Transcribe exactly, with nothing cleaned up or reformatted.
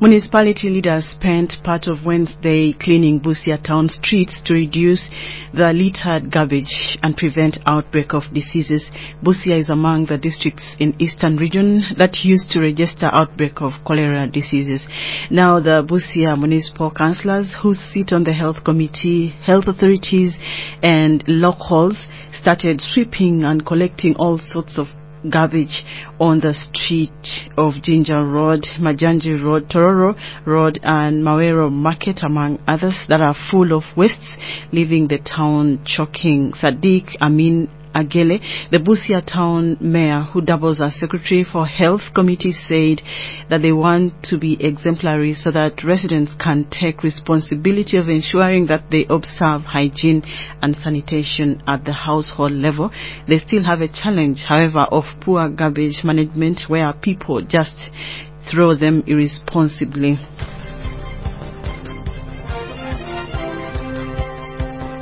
Municipality leaders spent part of Wednesday cleaning Busia town streets to reduce the littered garbage and prevent outbreak of diseases. Busia is among the districts in eastern region that used to register outbreak of cholera diseases. Now the Busia municipal councillors who sit on the health committee, health authorities and locals started sweeping and collecting all sorts of garbage on the street of Ginger Road, Majanji Road, Tororo Road and Mawero Market, among others, that are full of wastes, leaving the town choking. Sadiq Amin Agele, the Busia town mayor who doubles as secretary for health committee, said that they want to be exemplary so that residents can take responsibility of ensuring that they observe hygiene and sanitation at the household level. They still have a challenge, however, of poor garbage management where people just throw them irresponsibly.